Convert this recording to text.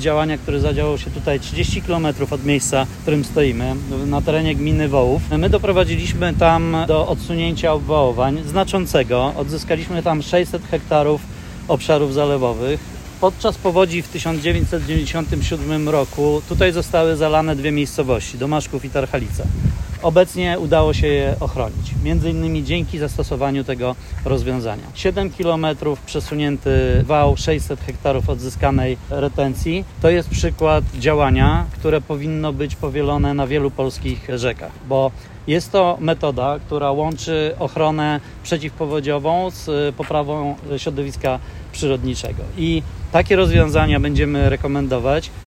działania, które zadziało się tutaj 30 km od miejsca, w którym stoimy, na terenie gminy Wołów. My doprowadziliśmy tam do odsunięcia obwałowań znaczącego. Odzyskaliśmy tam 600 hektarów obszarów zalewowych. Podczas powodzi w 1997 roku tutaj zostały zalane dwie miejscowości, Domaszków i Tarchalica. Obecnie udało się je ochronić, między innymi dzięki zastosowaniu tego rozwiązania. 7 km przesunięty wał, 600 hektarów odzyskanej retencji to jest przykład działania, które powinno być powielone na wielu polskich rzekach, bo jest to metoda, która łączy ochronę przeciwpowodziową z poprawą środowiska przyrodniczego i takie rozwiązania będziemy rekomendować.